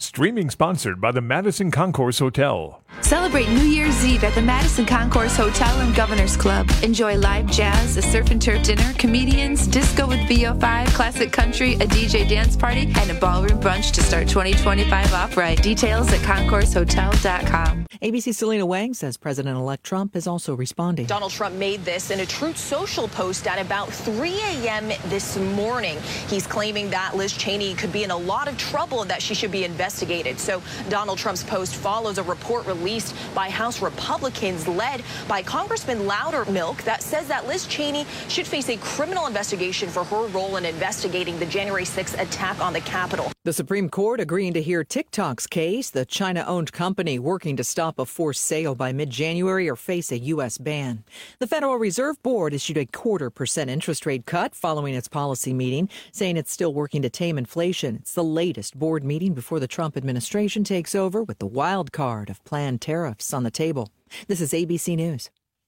Streaming sponsored by the Madison Concourse Hotel. Celebrate New Year's Eve at the Madison Concourse Hotel and Governor's Club. Enjoy live jazz, a surf and turf dinner, comedians, disco with VO5, classic country, a DJ dance party, and a ballroom brunch to start 2025 off right. Details at concoursehotel.com. ABC's Selena Wang says President-elect Trump is also responding. Donald Trump made this in a Truth Social post at about 3 a.m. this morning. He's claiming that Liz Cheney could be in a lot of trouble and that she should be investigated. So Donald Trump's post follows a report released by House Republicans led by Congressman Loudermilk that says that Liz Cheney should face a criminal investigation for her role in investigating the January 6th attack on the Capitol. The Supreme Court agreeing to hear TikTok's case. The China-owned company working to stop a forced sale by mid-January or face a U.S. ban. The Federal Reserve Board issued a 0.25% interest rate cut following its policy meeting, saying it's still working to tame inflation. It's the latest board meeting before the Trump administration takes over with the wild card of planned tariffs on the table. This is ABC News.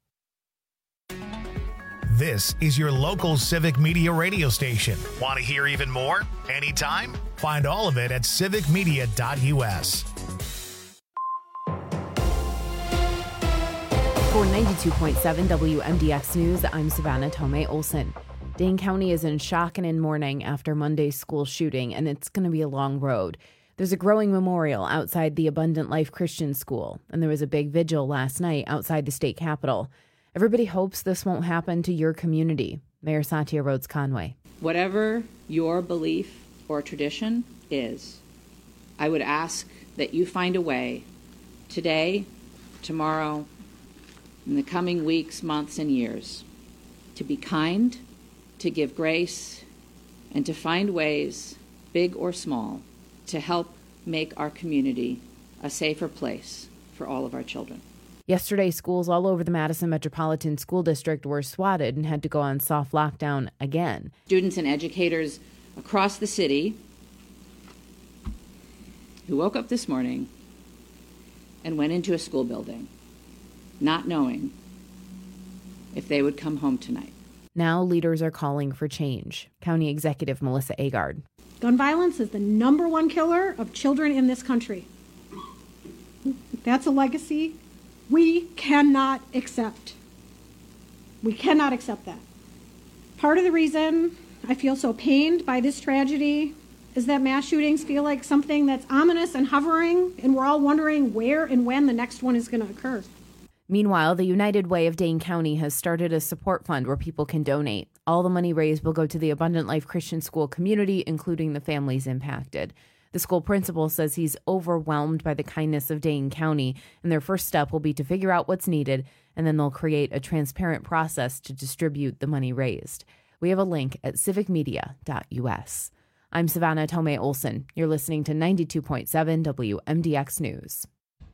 This is your local Civic Media radio station. Want to hear even more? Anytime? Find all of it at civicmedia.us. For 92.7 WMDX News, I'm Savannah Tomei Olson. Dane County is in shock and in mourning after Monday's school shooting, and it's going to be a long road. There's a growing memorial outside the Abundant Life Christian School, and there was a big vigil last night outside the state capitol. Everybody hopes this won't happen to your community. Mayor Satya Rhodes Conway. Whatever your belief or tradition is, I would ask that you find a way today, tomorrow, in the coming weeks, months, and years, to be kind, to give grace, and to find ways, big or small, to help make our community a safer place for all of our children. Yesterday, schools all over the Madison Metropolitan School District were swatted and had to go on soft lockdown again. Students and educators across the city who woke up this morning and went into a school building not knowing if they would come home tonight. Now leaders are calling for change. County Executive Melissa Agard. Gun violence is the #1 killer of children in this country. That's a legacy we cannot accept. We cannot accept that. Part of the reason I feel so pained by this tragedy is that mass shootings feel like something that's ominous and hovering, and we're all wondering where and when the next one is going to occur. Meanwhile, the United Way of Dane County has started a support fund where people can donate. All the money raised will go to the Abundant Life Christian School community, including the families impacted. The school principal says he's overwhelmed by the kindness of Dane County, and their first step will be to figure out what's needed, and then they'll create a transparent process to distribute the money raised. We have a link at civicmedia.us. I'm Savannah Tomei Olson. You're listening to 92.7 WMDX News.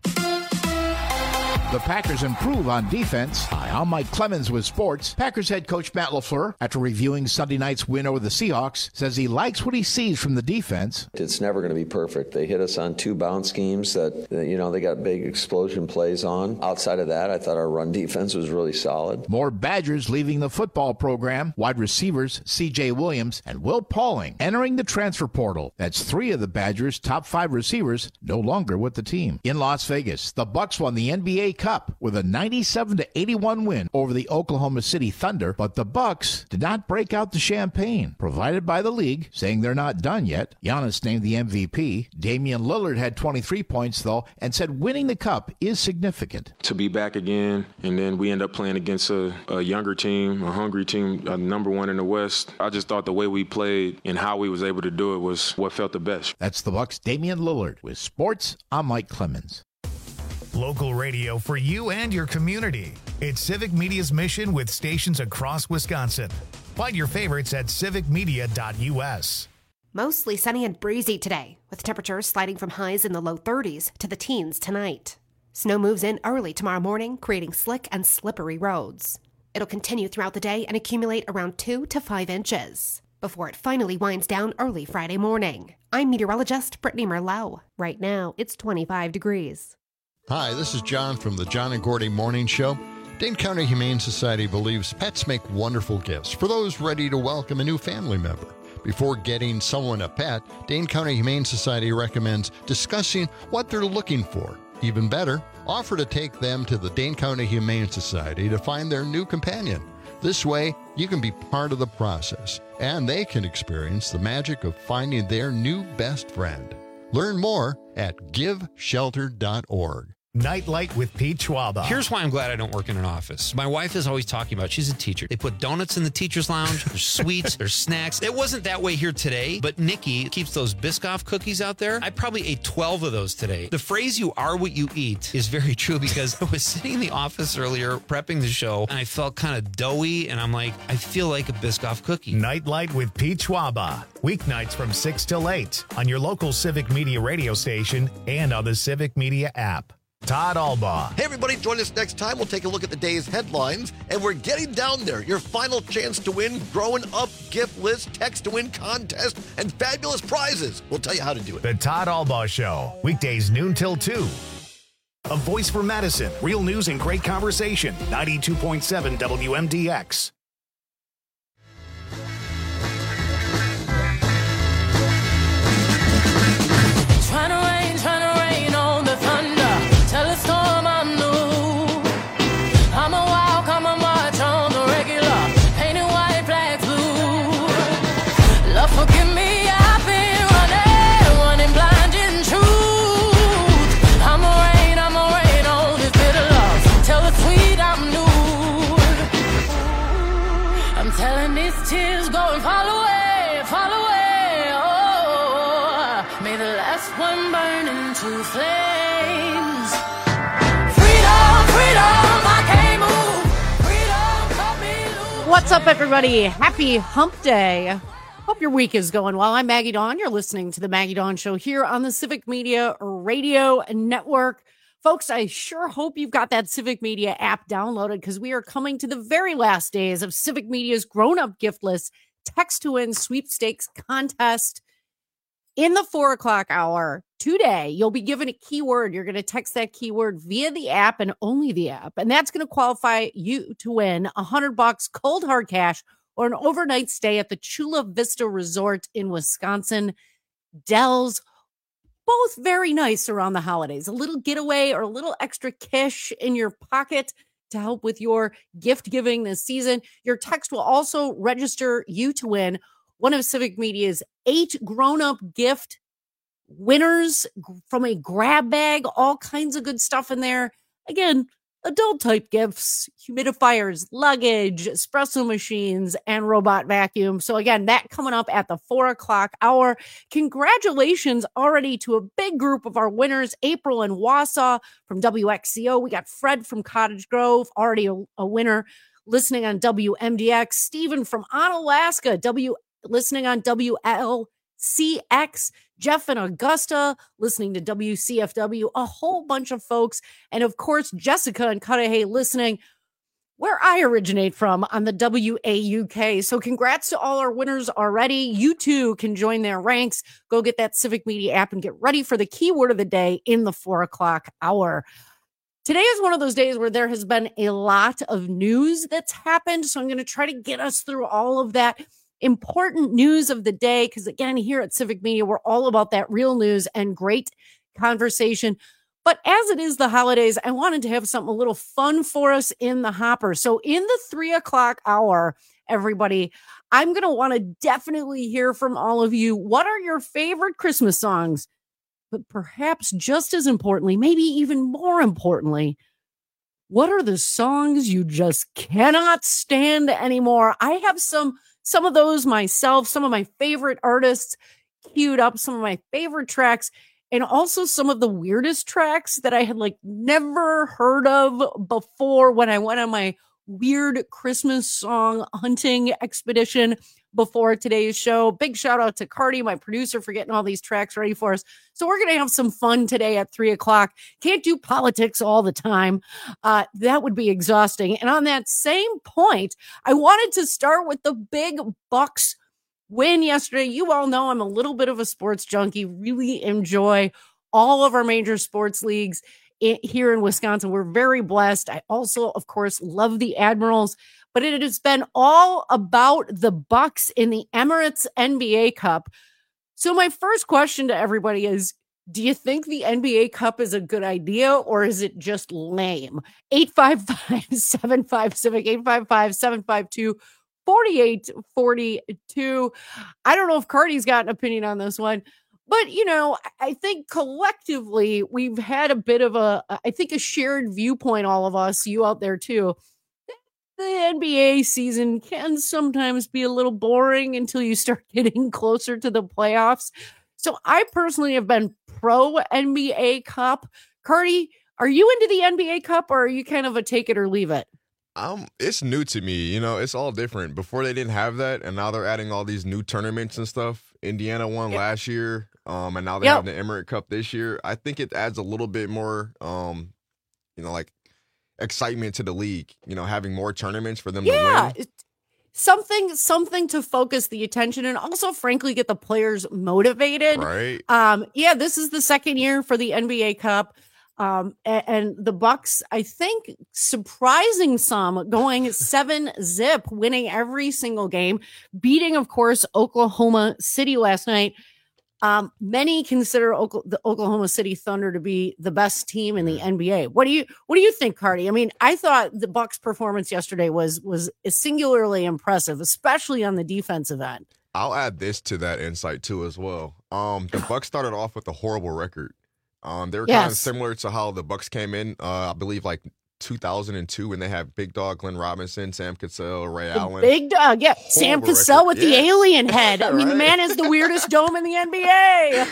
The Packers improve on defense. Hi, I'm Mike Clemens with sports. Packers head coach Matt LaFleur, after reviewing Sunday night's win over the Seahawks, says he likes what he sees from the defense. It's never going to be perfect. They hit us on 2 bounce schemes that, they got big explosion plays on. Outside of that, I thought our run defense was really solid. More Badgers leaving the football program. Wide receivers C.J. Williams and Will Pauling entering the transfer portal. That's 3 of the Badgers' top 5 receivers no longer with the team. In Las Vegas, the Bucs won the NBA Cup with a 97-81 win over the Oklahoma City Thunder, but the Bucs did not break out the champagne provided by the league, saying they're not done yet. Giannis named the MVP. Damian Lillard had 23 points, though, and said winning the Cup is significant. To be back again, and then we end up playing against a younger team, a hungry team, #1 in the West. I just thought the way we played and how we was able to do it was what felt the best. That's the Bucs' Damian Lillard. With sports, I'm Mike Clemens. Local radio for you and your community. It's Civic Media's mission with stations across Wisconsin. Find your favorites at civicmedia.us. Mostly sunny and breezy today, with temperatures sliding from highs in the low 30s to the teens tonight. Snow moves in early tomorrow morning, creating slick and slippery roads. It'll continue throughout the day and accumulate around 2 to 5 inches before it finally winds down early Friday morning. I'm meteorologist Brittany Merlot. Right now, it's 25 degrees. Hi, this is John from the John and Gordy Morning Show. Dane County Humane Society believes pets make wonderful gifts for those ready to welcome a new family member. Before getting someone a pet, Dane County Humane Society recommends discussing what they're looking for. Even better, offer to take them to the Dane County Humane Society to find their new companion. This way, you can be part of the process, and they can experience the magic of finding their new best friend. Learn more at giveshelter.org. Nightlight with Pete Schwaba. Here's why I'm glad I don't work in an office. My wife is always talking about, she's a teacher. They put donuts in the teacher's lounge. There's sweets, there's snacks. It wasn't that way here today, but Nikki keeps those Biscoff cookies out there. I probably ate 12 of those today. The phrase, you are what you eat, is very true because I was sitting in the office earlier prepping the show and I felt kind of doughy and I'm like, I feel like a Biscoff cookie. Nightlight with Pete Schwaba. Weeknights from 6 till 8 on your local Civic Media radio station and on the Civic Media app. Todd Albaugh. Hey, everybody, join us next time. We'll take a look at the day's headlines, and we're getting down there. Your final chance to win Growing Up gift list, text to win contest, and fabulous prizes. We'll tell you how to do it. The Todd Albaugh Show, weekdays noon till 2. A voice for Madison, real news and great conversation. 92.7 WMDX. Trying to rain on the thunder. Tell a storm I'm new. I'm a walk, I'm a march on the regular. Painted white flags blue. Love, forgive me, I've been running blind in truth. I'm a rain on this bitter love. Tell the sweet I'm new. I'm telling these tears go and fall away, fall away. Oh, may the last one burn into flames. What's up, everybody? Happy Hump Day. Hope your week is going well. I'm Maggie Dawn. You're listening to the Maggie Dawn Show here on the Civic Media Radio Network. Folks, I sure hope you've got that Civic Media app downloaded because we are coming to the very last days of Civic Media's grown-up gift list text to win sweepstakes contest. In the 4 o'clock hour today, you'll be given a keyword. You're going to text that keyword via the app and only the app. And that's going to qualify you to win $100 cold hard cash or an overnight stay at the Chula Vista Resort in Wisconsin Dells. Both very nice around the holidays. A little getaway or a little extra cash in your pocket to help with your gift giving this season. Your text will also register you to win one of Civic Media's 8 grown-up gift winners from a grab bag, all kinds of good stuff in there. Again, adult-type gifts, humidifiers, luggage, espresso machines, and robot vacuum. So again, that coming up at the 4 o'clock hour. Congratulations already to a big group of our winners. April in Wausau from WXCO. We got Fred from Cottage Grove, already a winner, listening on WMDX. Stephen from Onalaska, listening on WLCX, Jeff in Augusta, listening to WCFW, a whole bunch of folks. And of course, Jessica in Cudahy listening where I originate from on the WAUK. So congrats to all our winners already. You too can join their ranks. Go get that Civic Media app and get ready for the keyword of the day in the 4 o'clock hour. Today is one of those days where there has been a lot of news that's happened. So I'm going to try to get us through all of that important news of the day, because again, here at Civic Media, we're all about that real news and great conversation. But as it is the holidays, I wanted to have something a little fun for us in the hopper. So in the 3 o'clock hour, everybody, I'm going to want to definitely hear from all of you. What are your favorite Christmas songs? But perhaps just as importantly, maybe even more importantly, what are the songs you just cannot stand anymore? I have some of those myself, some of my favorite artists queued up, some of my favorite tracks, and also some of the weirdest tracks that I had never heard of before when I went on my weird Christmas song hunting expedition before today's show. Big shout out to Cardi, my producer, for getting all these tracks ready for us. So we're going to have some fun today at 3 o'clock. Can't do politics all the time. That would be exhausting. And on that same point, I wanted to start with the big Bucks win yesterday. You all know I'm a little bit of a sports junkie, really enjoy all of our major sports leagues here in Wisconsin. We're very blessed. I also, of course, love the Admirals. but it has been all about the Bucks in the Emirates NBA Cup. So my first question to everybody is, do you think the NBA Cup is a good idea, or is it just lame? 855-75-CIVIC, 855-752-4842. I don't know if Cardi's got an opinion on this one, but, I think collectively we've had a bit of a shared viewpoint, all of us, you out there too. The NBA season can sometimes be a little boring until you start getting closer to the playoffs. So I personally have been pro NBA Cup. Cardi, are you into the NBA Cup, or are you kind of a take it or leave it? It's new to me. It's all different. Before they didn't have that, and now they're adding all these new tournaments and stuff. Indiana won last year, and now they have the Emirates Cup this year. I think it adds a little bit more, like excitement to the league. Having more tournaments for them to win. Something to focus the attention and also, frankly, get the players motivated. Right. This is the second year for the NBA Cup. And the Bucks, I think, surprising some, going 7-0, winning every single game, beating, of course, Oklahoma City last night. Many consider the Oklahoma City Thunder to be the best team in the NBA. What do you think, Cardi? I mean, I thought the Bucks' performance yesterday was singularly impressive, especially on the defensive end. I'll add this to that insight too as well. The Bucks started off with a horrible record. They were kind of similar to how the Bucks came in, I believe, like 2002, when they had Big Dog Glenn Robinson, Sam Cassell, Ray Allen. Big Dog, yeah. Horrible Sam Cassell with the alien head. I mean, the man has the weirdest dome in the NBA.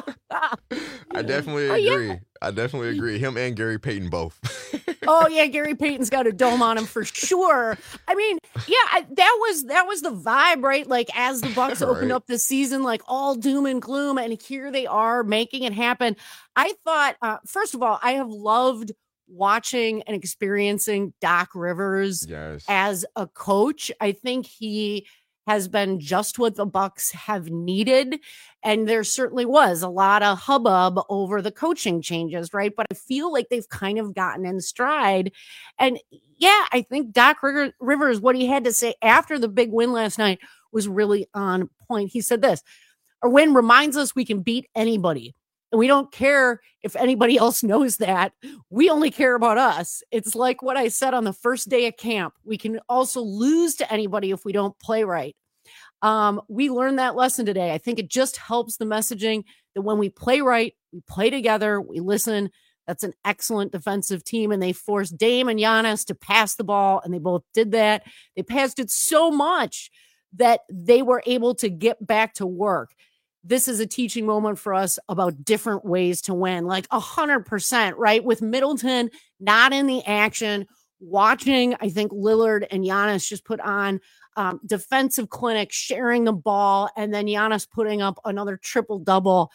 I definitely agree. Yeah. I definitely agree. Him and Gary Payton both. Oh yeah, Gary Payton's got a dome on him for sure. I mean, yeah, that was the vibe, right? Like, as the Bucks opened up this season, like all doom and gloom, and here they are making it happen. I thought, first of all, I have loved watching and experiencing Doc Rivers as a coach. I think he has been just what the Bucks have needed. And there certainly was a lot of hubbub over the coaching changes, right? But I feel like they've kind of gotten in stride. And yeah, I think Doc Rivers, what he had to say after the big win last night was really on point. He said this: "Our win reminds us we can beat anybody. And we don't care if anybody else knows that. We only care about us. It's like what I said on the first day of camp. We can also lose to anybody if we don't play right." We learned that lesson today. I think it just helps the messaging that when we play right, we play together, we listen. That's an excellent defensive team. And they forced Dame and Giannis to pass the ball, and they both did that. They passed it so much that they were able to get back to work. This is a teaching moment for us about different ways to win, like 100%, right? With Middleton not in the action, watching, I think Lillard and Giannis just put on defensive clinic, sharing the ball, and then Giannis putting up another triple-double.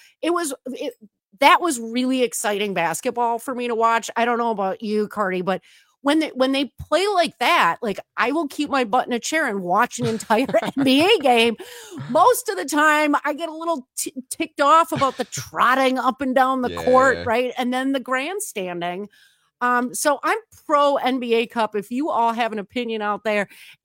That was really exciting basketball for me to watch. I don't know about you, Cardi, but when they play like that, like, I will keep my butt in a chair and watch an entire NBA game. Most of the time, I get a little ticked off about the trotting up and down the court, right? And then the grandstanding. So I'm pro NBA Cup. If you all have an opinion out there,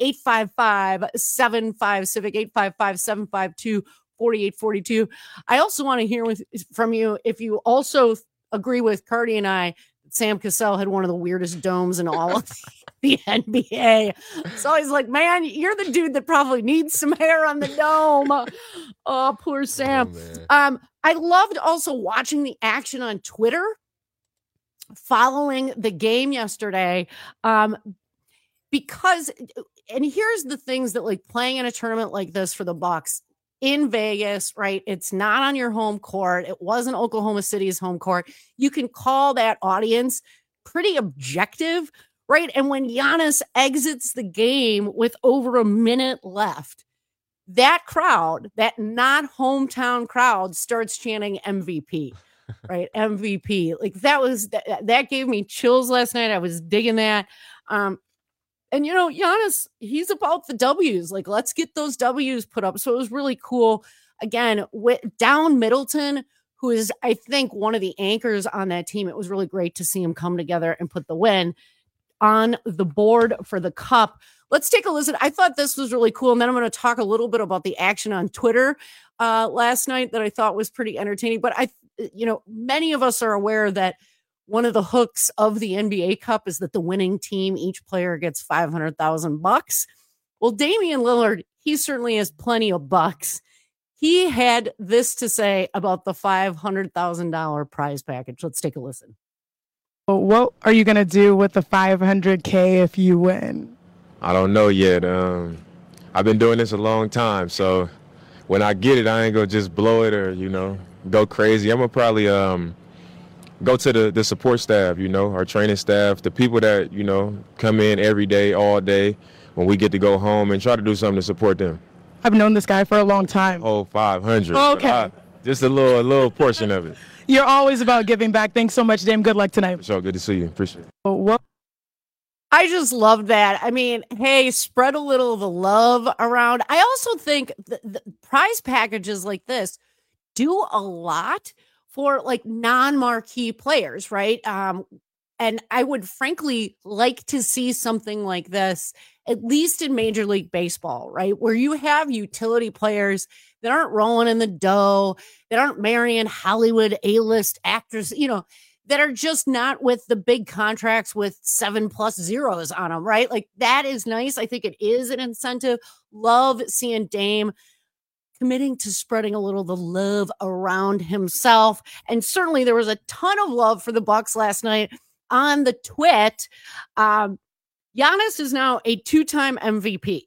855-75-CIVIC, 855-752-4842. I also want to hear from you if you also agree with Cardi and I. Sam Cassell had one of the weirdest domes in all of the NBA. So he's like, man, you're the dude that probably needs some hair on the dome. Oh, poor Sam. I loved also watching the action on Twitter following the game yesterday. Because, and here's the things that, like, playing in a tournament like this for the Bucks in Vegas, right? It's not on your home court. It wasn't Oklahoma City's home court. You can call that audience pretty objective, right? And when Giannis exits the game with over a minute left, that crowd, that not hometown crowd, starts chanting MVP, right? MVP. Like, that gave me chills last night. I was digging that. And, Giannis, he's about the W's. Like, let's get those W's put up. So it was really cool. Again, down Middleton, who is, I think, one of the anchors on that team. It was really great to see him come together and put the win. on the board for the Cup. Let's take a listen. I thought this was really cool. And then I'm going to talk a little bit about the action on Twitter last night that I thought was pretty entertaining. But many of us are aware that one of the hooks of the NBA Cup is that the winning team, each player gets $500,000. Well, Damian Lillard, he certainly has plenty of bucks. He had this to say about the $500,000 prize package. Let's take a listen. What are you going to do with the $500K if you win? I don't know yet. I've been doing this a long time, so when I get it, I ain't gonna just blow it or, go crazy. I'm gonna probably go to the support staff, our training staff, the people that, come in every day, all day, when we get to go home, and try to do something to support them. I've known this guy for a long time. Oh, 500. Okay. Just a little portion of it. You're always about giving back. Thanks so much, Dame. Good luck tonight. So good to see you. Appreciate it. I just love that. I mean, hey, spread a little of the love around. I also think the prize packages like this do a lot for like non-marquee players, right? And I would frankly like to see something like this, at least in Major League Baseball, right? Where you have utility players that aren't rolling in the dough, that aren't marrying Hollywood A-list actors, that are just not with the big contracts with 7+ zeros on them, right? Like that is nice. I think it is an incentive. Love seeing Dame committing to spreading a little of the love around himself. And certainly there was a ton of love for the Bucks last night on the twit. Giannis is now a 2-time MVP.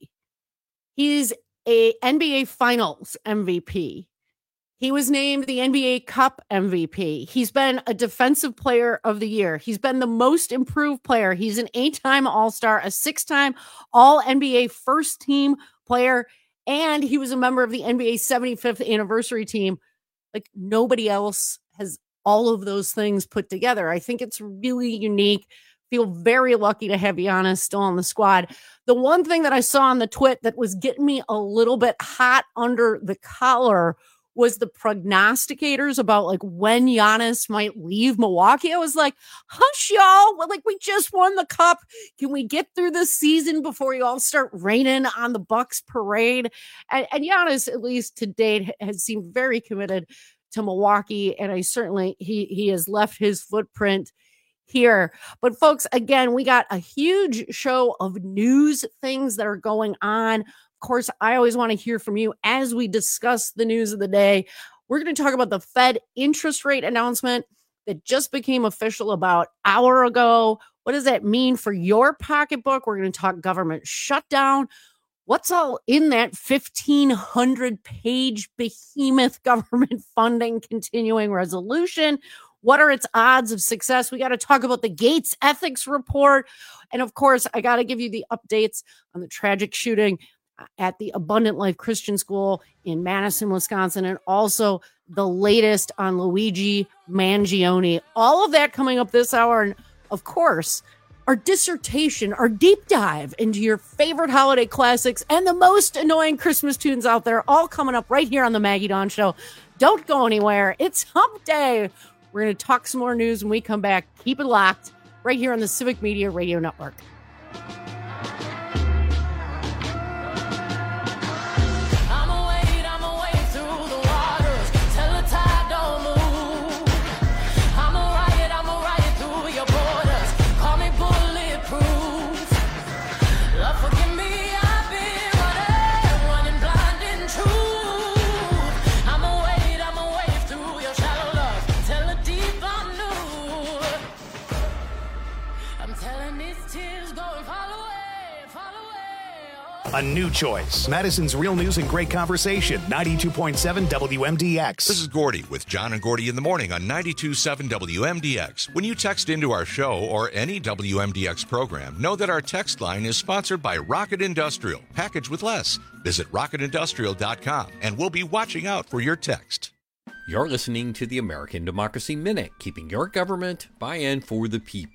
He's a NBA Finals MVP. He was named the NBA Cup MVP. He's been a Defensive Player of the Year. He's been the most improved player. He's an 8-time All-Star, a 6-time All-NBA first-team player, and he was a member of the NBA 75th anniversary team. Like nobody else has all of those things put together. I think it's really unique. Feel very lucky to have Giannis still on the squad. The one thing that I saw on the twit that was getting me a little bit hot under the collar was the prognosticators about like when Giannis might leave Milwaukee. I was like, hush, y'all. Like, we just won the Cup. Can we get through this season before you all start raining on the Bucks parade? And Giannis, at least to date, has seemed very committed to Milwaukee. And he has left his footprint here. But folks, again, we got a huge show of news things that are going on. Of course, I always want to hear from you as we discuss the news of the day. We're going to talk about the Fed interest rate announcement that just became official about an hour ago. What does that mean for your pocketbook? We're going to talk government shutdown. What's all in that 1,500-page behemoth government funding continuing resolution? What are its odds of success? We got to talk about the Gates ethics report. And of course, I got to give you the updates on the tragic shooting at the Abundant Life Christian School in Madison, Wisconsin, and also the latest on Luigi Mangione. All of that coming up this hour. And of course, our dissertation, our deep dive into your favorite holiday classics and the most annoying Christmas tunes out there, all coming up right here on the Maggie Dawn Show. Don't go anywhere. It's Hump Day. We're going to talk some more news when we come back. Keep it locked right here on the Civic Media Radio Network. A new choice. Madison's Real News and Great Conversation. 92.7 WMDX. This is Gordy with John and Gordy in the morning on 92.7 WMDX. When you text into our show or any WMDX program, know that our text line is sponsored by Rocket Industrial. Package with less. Visit rocketindustrial.com and we'll be watching out for your text. You're listening to the American Democracy Minute, keeping your government by and for the people.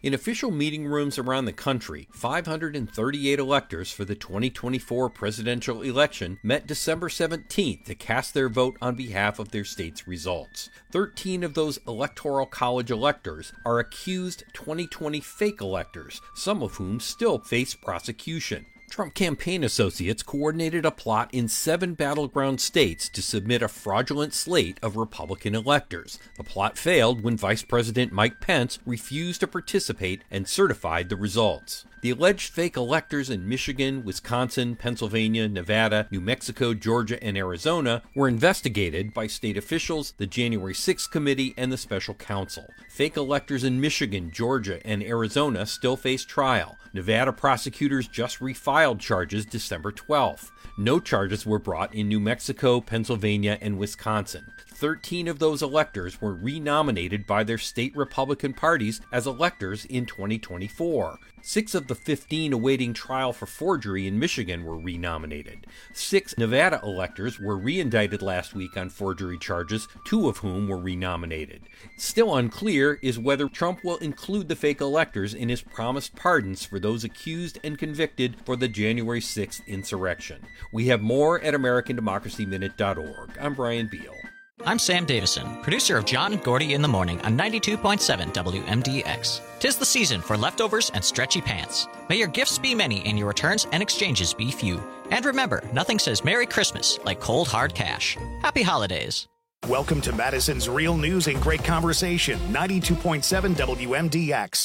In official meeting rooms around the country, 538 electors for the 2024 presidential election met December 17th to cast their vote on behalf of their state's results. 13 of those Electoral College electors are accused 2020 fake electors, some of whom still face prosecution. Trump campaign associates coordinated a plot in 7 battleground states to submit a fraudulent slate of Republican electors. The plot failed when Vice President Mike Pence refused to participate and certified the results. The alleged fake electors in Michigan, Wisconsin, Pennsylvania, Nevada, New Mexico, Georgia, and Arizona were investigated by state officials, the January 6th committee, and the special counsel. Fake electors in Michigan, Georgia, and Arizona still face trial. Nevada prosecutors just refiled charges December 12th. No charges were brought in New Mexico, Pennsylvania, and Wisconsin. 13 of those electors were renominated by their state Republican parties as electors in 2024. 6 of the 15 awaiting trial for forgery in Michigan were renominated. 6 Nevada electors were reindicted last week on forgery charges, 2 of whom were renominated. Still unclear is whether Trump will include the fake electors in his promised pardons for those accused and convicted for the January 6th insurrection. We have more at AmericanDemocracyMinute.org. I'm Brian Beal. I'm Sam Davison, producer of John and Gordy in the Morning on 92.7 WMDX. 'Tis the season for leftovers and stretchy pants. May your gifts be many and your returns and exchanges be few. And remember, nothing says Merry Christmas like cold, hard cash. Happy holidays. Welcome to Madison's Real News and Great Conversation, 92.7 WMDX.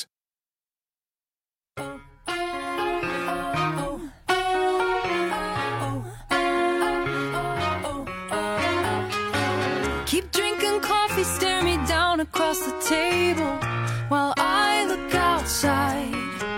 Keep drinking coffee, stare me down across the table while I look outside.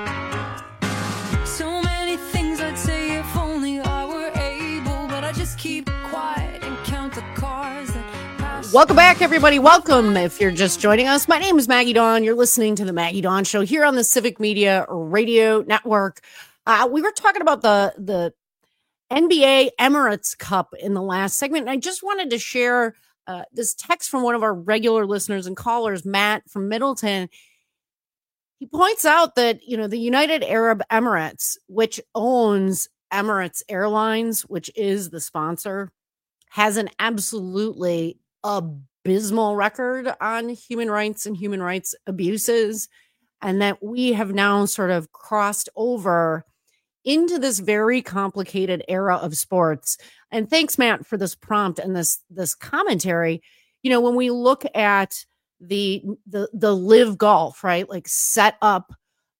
So many things I'd say if only I were able, but I just keep quiet and count the cars that pass. Welcome back, everybody. Welcome. If you're just joining us, my name is Maggie Dawn. You're listening to the Maggie Dawn Show here on the Civic Media Radio Network. We were talking about the NBA Emirates Cup in the last segment, and I just wanted to share this text from one of our regular listeners and callers, Matt from Middleton. He points out that, the United Arab Emirates, which owns Emirates Airlines, which is the sponsor, has an absolutely abysmal record on human rights and human rights abuses, and that we have now sort of crossed over into this very complicated era of sports. And thanks, Matt, for this prompt and this commentary. When we look at the Live Golf, right, like set up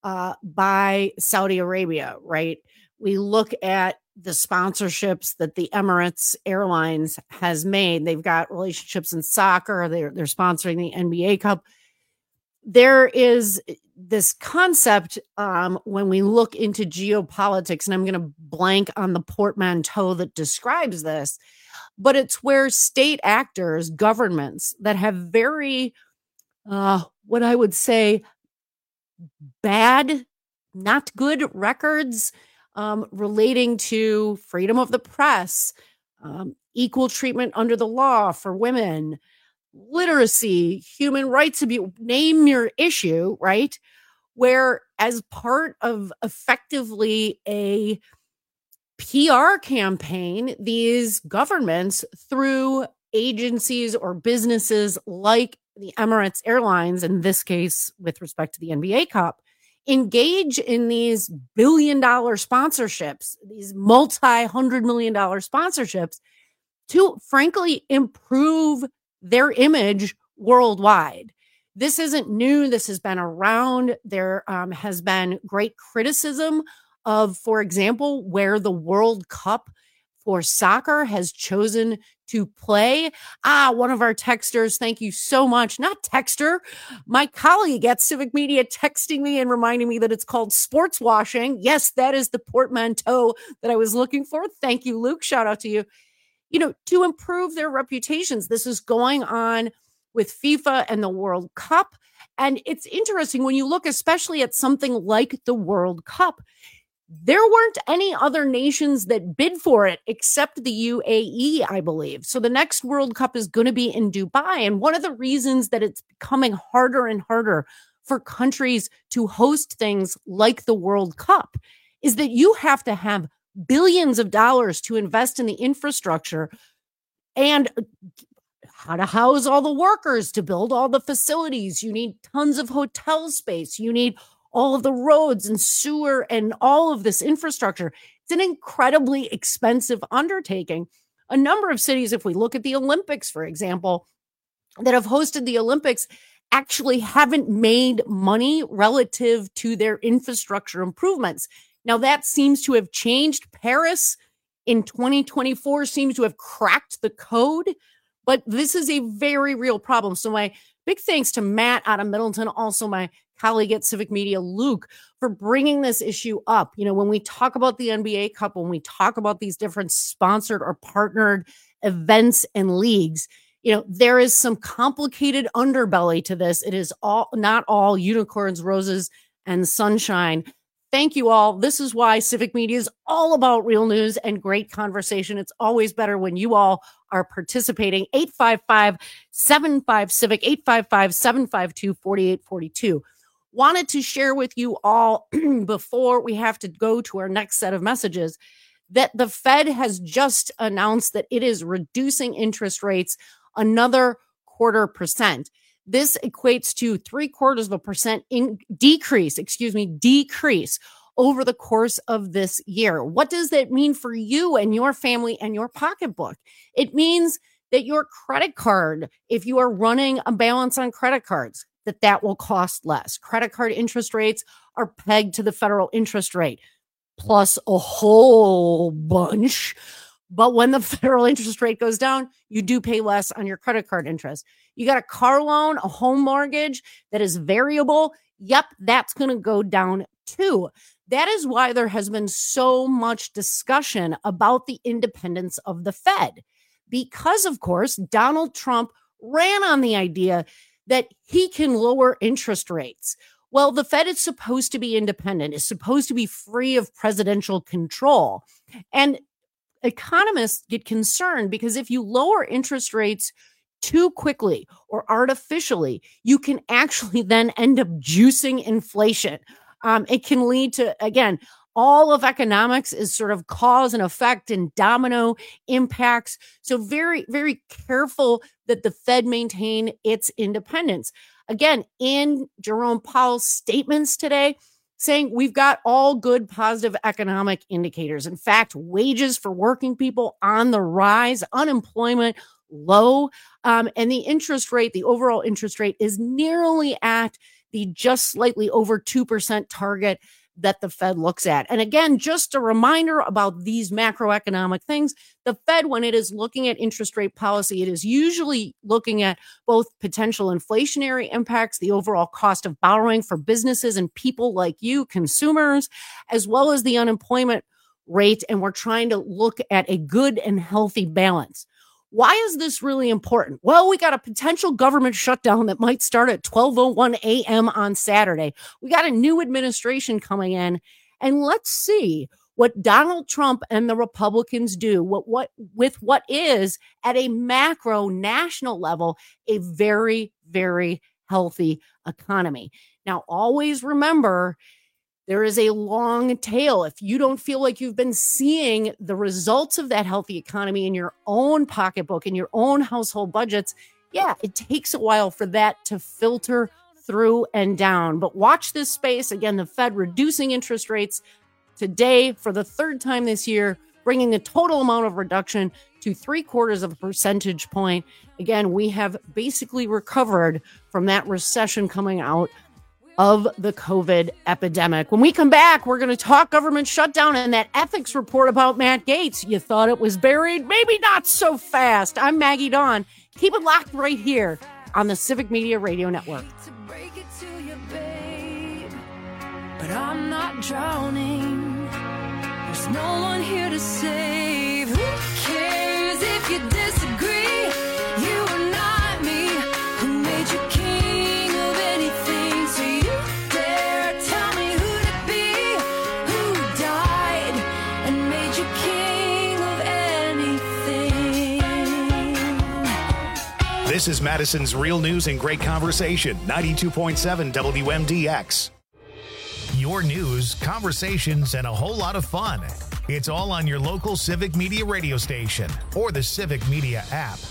by Saudi Arabia, right? We look at the sponsorships that the Emirates Airlines has made. They've got relationships in soccer. They're sponsoring the NBA Cup. There is this concept when we look into geopolitics, and I'm going to blank on the portmanteau that describes this, but it's where state actors, governments that have very, what I would say, bad, not good records relating to freedom of the press, equal treatment under the law for women, literacy, human rights abuse, name your issue, right? Where as part of effectively a PR campaign, these governments, through agencies or businesses like the Emirates Airlines, in this case, with respect to the NBA Cup, engage in these billion-dollar sponsorships, these multi-$100 million sponsorships to frankly improve their image worldwide. This isn't new. This has been around. There has been great criticism of, for example, where the World Cup for soccer has chosen to play. One of our texters, thank you so much. Not texter, my colleague at Civic Media texting me and reminding me that it's called sports washing. Yes, that is the portmanteau that I was looking for. Thank you, Luke. Shout out to you. To improve their reputations. This is going on with FIFA and the World Cup. And it's interesting when you look especially at something like the World Cup, there weren't any other nations that bid for it except the UAE, I believe. So the next World Cup is going to be in Dubai. And one of the reasons that it's becoming harder and harder for countries to host things like the World Cup is that you have to have billions of dollars to invest in the infrastructure and how to house all the workers, to build all the facilities. You need tons of hotel space. You need all of the roads and sewer and all of this infrastructure. It's an incredibly expensive undertaking. A number of cities, if we look at the Olympics, for example, that have hosted the Olympics actually haven't made money relative to their infrastructure improvements. Now, that seems to have changed. Paris in 2024 seems to have cracked the code, but this is a very real problem. So my big thanks to Matt out of Middleton, also my colleague at Civic Media, Luke, for bringing this issue up. You know, when we talk about the NBA Cup, when we talk about these different sponsored or partnered events and leagues, you know, there is some complicated underbelly to this. It is not all unicorns, roses, and sunshine. Thank you all. This is why Civic Media is all about real news and great conversation. It's always better when you all are participating. 855-75-CIVIC, 855-752-4842. Wanted to share with you all before we have to go to our next set of messages that the Fed has just announced that it is reducing interest rates another 0.25%. This equates to 0.75% decrease over the course of this year. What does that mean for you and your family and your pocketbook? It means that your credit card, if you are running a balance on credit cards, that will cost less. Credit card interest rates are pegged to the federal interest rate, plus a whole bunch. But when the federal interest rate goes down, you do pay less on your credit card interest. You got a car loan, a home mortgage that is variable. Yep, that's going to go down too. That is why there has been so much discussion about the independence of the Fed. Because, of course, Donald Trump ran on the idea that he can lower interest rates. Well, the Fed is supposed to be independent, is supposed to be free of presidential control. And economists get concerned because if you lower interest rates too quickly or artificially, you can actually then end up juicing inflation. It can lead to, again, all of economics is sort of cause and effect and domino impacts. So very, very careful that the Fed maintain its independence. Again, in Jerome Powell's statements today, saying we've got all good positive economic indicators. In fact, wages for working people on the rise, unemployment low, and the interest rate, the overall interest rate is nearly at the just slightly over 2% target that the Fed looks at. And again, just a reminder about these macroeconomic things. The Fed, when it is looking at interest rate policy, it is usually looking at both potential inflationary impacts, the overall cost of borrowing for businesses and people like you, consumers, as well as the unemployment rate. And we're trying to look at a good and healthy balance. Why is this really important? Well, we got a potential government shutdown that might start at 12:01 a.m. on Saturday. We got a new administration coming in, and let's see what Donald Trump and the Republicans do with what is, at a macro national level, a very, very healthy economy. Now, always remember, there is a long tail. If you don't feel like you've been seeing the results of that healthy economy in your own pocketbook, in your own household budgets, yeah, it takes a while for that to filter through and down. But watch this space. Again, the Fed reducing interest rates today for the third time this year, bringing the total amount of reduction to 0.75 percentage point. Again, we have basically recovered from that recession coming out of the COVID epidemic. When we come back, we're going to talk government shutdown and that ethics report about Matt Gaetz. You thought it was buried? Maybe not so fast. I'm Maggie Dawn. Keep it locked right here on the Civic Media Radio Network. But I'm not drowning. There's no one here to save. Who cares if you disagree? You are not me. Who made you king of anything? So you dare tell me who to be? Who died and made you king of anything? This is Madison's Real News and Great Conversation, 92.7 WMDX. Your news, conversations, and a whole lot of fun. It's all on your local Civic Media radio station or the Civic Media app.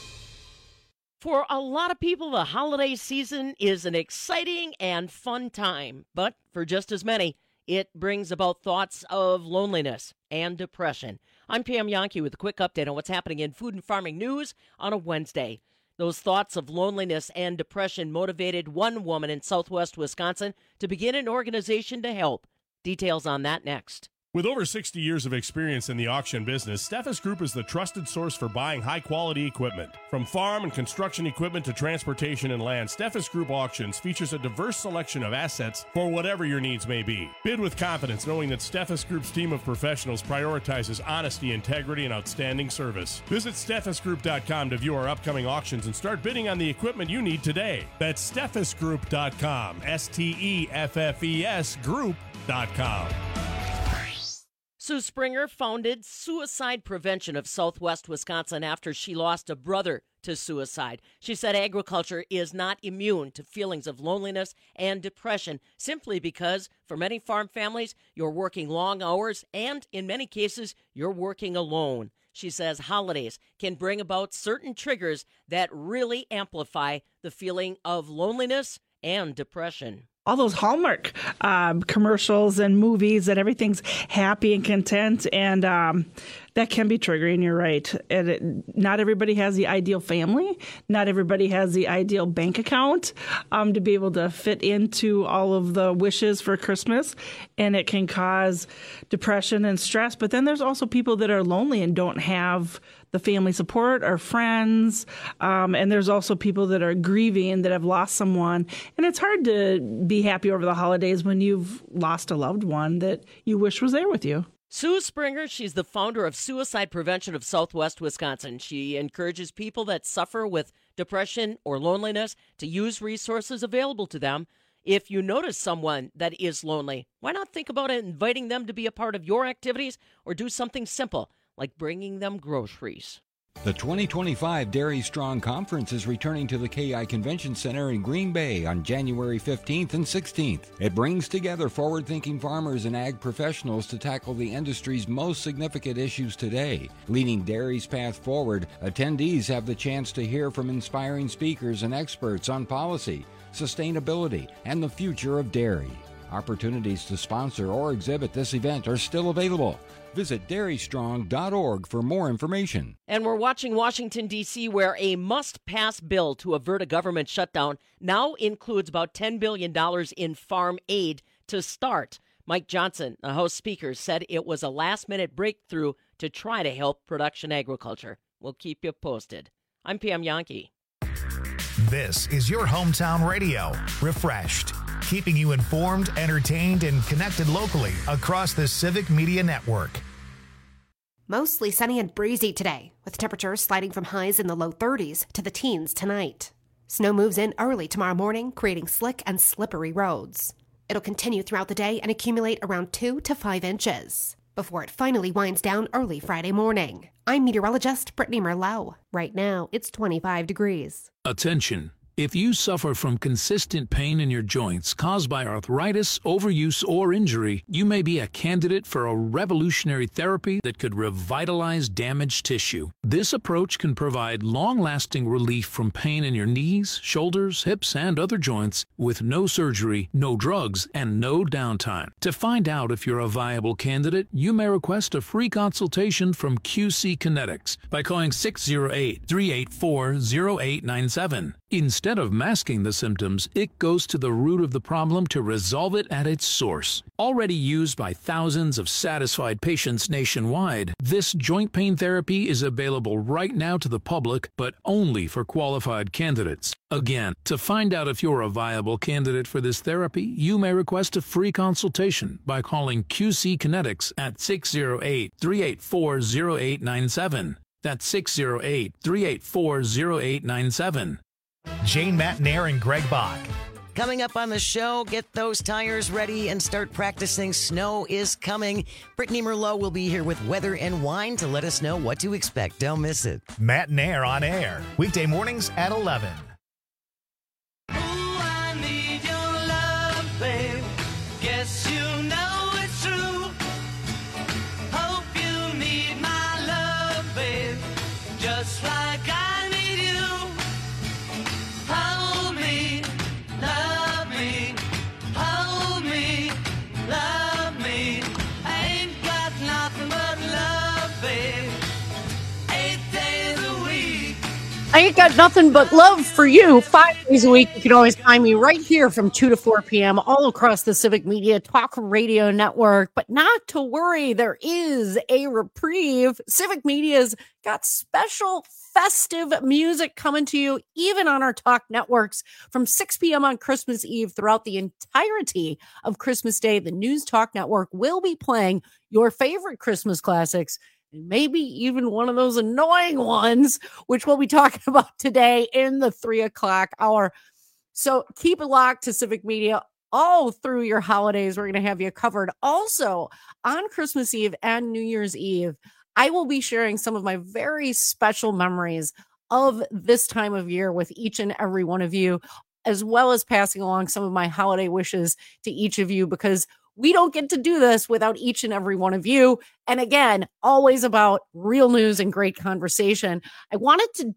For a lot of people, the holiday season is an exciting and fun time. But for just as many, it brings about thoughts of loneliness and depression. I'm Pam Yankee with a quick update on what's happening in food and farming news on a Wednesday. Those thoughts of loneliness and depression motivated one woman in southwest Wisconsin to begin an organization to help. Details on that next. With over 60 years of experience in the auction business, Steffes Group is the trusted source for buying high-quality equipment. From farm and construction equipment to transportation and land, Steffes Group Auctions features a diverse selection of assets for whatever your needs may be. Bid with confidence, knowing that Steffes Group's team of professionals prioritizes honesty, integrity, and outstanding service. Visit SteffesGroup.com to view our upcoming auctions and start bidding on the equipment you need today. That's SteffesGroup.com, STEFFES Group.com. Sue Springer founded Suicide Prevention of Southwest Wisconsin after she lost a brother to suicide. She said agriculture is not immune to feelings of loneliness and depression simply because for many farm families, you're working long hours and in many cases, you're working alone. She says holidays can bring about certain triggers that really amplify the feeling of loneliness and depression. All those Hallmark commercials and movies and everything's happy and content, and that can be triggering. You're right. And not everybody has the ideal family. Not everybody has the ideal bank account to be able to fit into all of the wishes for Christmas, and it can cause depression and stress. But then there's also people that are lonely and don't have the family support or friends. And there's also people that are grieving that have lost someone. And it's hard to be happy over the holidays when you've lost a loved one that you wish was there with you. Sue Springer, she's the founder of Suicide Prevention of Southwest Wisconsin. She encourages people that suffer with depression or loneliness to use resources available to them. If you notice someone that is lonely, why not think about inviting them to be a part of your activities or do something simple like bringing them groceries. The 2025 Dairy Strong Conference is returning to the KI Convention Center in Green Bay on January 15th and 16th. It brings together forward-thinking farmers and ag professionals to tackle the industry's most significant issues today. Leading dairy's path forward, attendees have the chance to hear from inspiring speakers and experts on policy, sustainability, and the future of dairy. Opportunities to sponsor or exhibit this event are still available. Visit dairystrong.org for more information. And we're watching Washington, D.C., where a must-pass bill to avert a government shutdown now includes about $10 billion in farm aid to start. Mike Johnson, the House Speaker, said it was a last-minute breakthrough to try to help production agriculture. We'll keep you posted. I'm Pam Yankee. This is your hometown radio, Refreshed, keeping you informed, entertained, and connected locally across the Civic Media Network. Mostly sunny and breezy today, with temperatures sliding from highs in the low 30s to the teens tonight. Snow moves in early tomorrow morning, creating slick and slippery roads. It'll continue throughout the day and accumulate around 2 to 5 inches, before it finally winds down early Friday morning. I'm meteorologist Brittany Merlot. Right now, it's 25 degrees. Attention. If you suffer from consistent pain in your joints caused by arthritis, overuse, or injury, you may be a candidate for a revolutionary therapy that could revitalize damaged tissue. This approach can provide long-lasting relief from pain in your knees, shoulders, hips, and other joints with no surgery, no drugs, and no downtime. To find out if you're a viable candidate, you may request a free consultation from QC Kinetics by calling 608-384-0897. Instead of masking the symptoms, it goes to the root of the problem to resolve it at its source. Already used by thousands of satisfied patients nationwide, this joint pain therapy is available right now to the public, but only for qualified candidates. Again, to find out if you're a viable candidate for this therapy, you may request a free consultation by calling QC Kinetics at 608-384-0897. That's 608-384-0897. Jane Matnair and Greg Bach. Coming up on the show, get those tires ready and start practicing. Snow is coming. Brittany Merlot will be here with weather and wine to let us know what to expect. Don't miss it. Matt and Air on air. Weekday mornings at 11. Guess you know it's true. Hope you need my love, babe, just like I need you. Hold me, love me, hold me, love me. I ain't got nothing but love, babe, 8 days a week. I ain't got nothing but love for you 5 days a week. You can always find me right here from 2 to 4 p.m. all across the Civic Media Talk Radio Network. But not to worry, there is a reprieve. Civic Media's got special festive music coming to you, even on our talk networks from 6 p.m. on Christmas Eve throughout the entirety of Christmas Day. The News Talk Network will be playing your favorite Christmas classics, and maybe even one of those annoying ones, which we'll be talking about today in the 3 o'clock hour. So keep it locked to Civic Media all through your holidays. We're going to have you covered. Also, on Christmas Eve and New Year's Eve, I will be sharing some of my very special memories of this time of year with each and every one of you, as well as passing along some of my holiday wishes to each of you, because we don't get to do this without each and every one of you. And again, always about real news and great conversation. I wanted to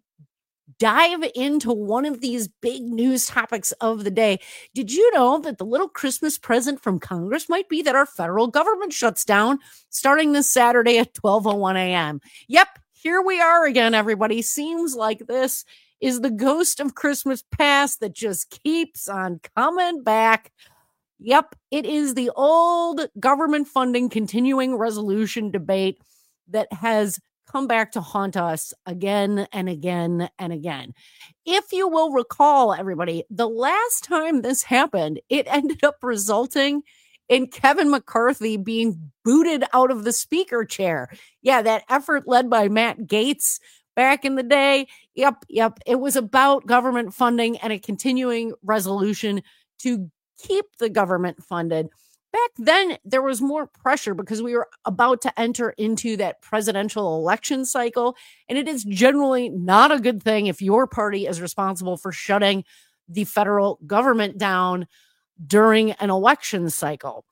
dive into one of these big news topics of the day. Did you know that the little Christmas present from Congress might be that our federal government shuts down starting this Saturday at 12:01 a.m.? Yep, here we are again, everybody. Seems like this is the ghost of Christmas past that just keeps on coming back. Yep, it is the old government funding continuing resolution debate that has come back to haunt us again and again and again. If you will recall, everybody, the last time this happened, it ended up resulting in Kevin McCarthy being booted out of the speaker chair. Yeah, that effort led by Matt Gaetz back in the day. Yep. It was about government funding and a continuing resolution to keep the government funded. Back then, there was more pressure because we were about to enter into that presidential election cycle. And it is generally not a good thing if your party is responsible for shutting the federal government down during an election cycle.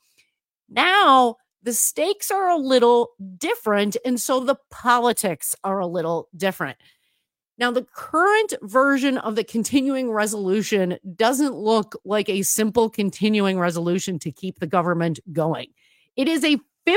Now, the stakes are a little different, and so the politics are a little different. Now, the current version of the continuing resolution doesn't look like a simple continuing resolution to keep the government going. It is a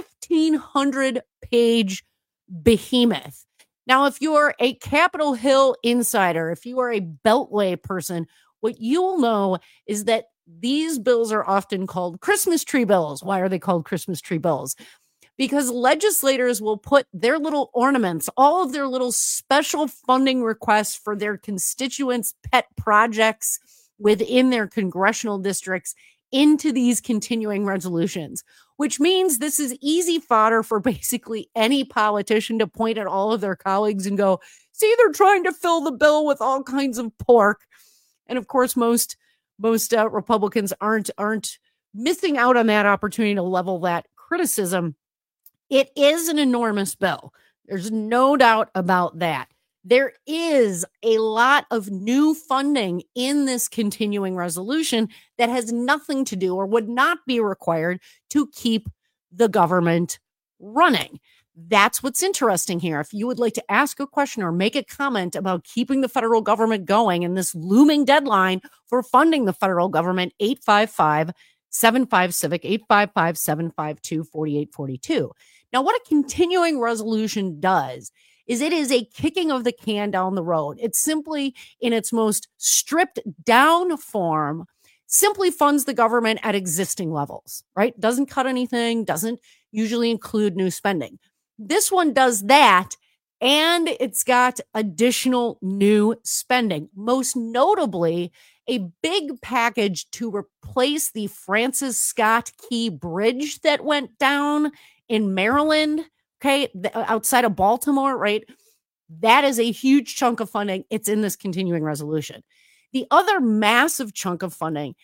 1,500-page behemoth. Now, if you're a Capitol Hill insider, if you are a Beltway person, what you'll know is that these bills are often called Christmas tree bills. Why are they called Christmas tree bills? Because legislators will put their little ornaments, all of their little special funding requests for their constituents' pet projects within their congressional districts into these continuing resolutions, which means this is easy fodder for basically any politician to point at all of their colleagues and go, see, they're trying to fill the bill with all kinds of pork. And of course, most Republicans aren't missing out on that opportunity to level that criticism. It is an enormous bill. There's no doubt about that. There is a lot of new funding in this continuing resolution that has nothing to do or would not be required to keep the government running. That's what's interesting here. If you would like to ask a question or make a comment about keeping the federal government going and this looming deadline for funding the federal government, 855-75-CIVIC, 855-752-4842. Now, what a continuing resolution does is it is a kicking of the can down the road. It simply, in its most stripped down form, simply funds the government at existing levels, right? Doesn't cut anything, doesn't usually include new spending. This one does that, and it's got additional new spending, most notably a big package to replace the Francis Scott Key Bridge that went down in Maryland, okay, outside of Baltimore, right? That is a huge chunk of funding. It's in this continuing resolution. The other massive chunk of funding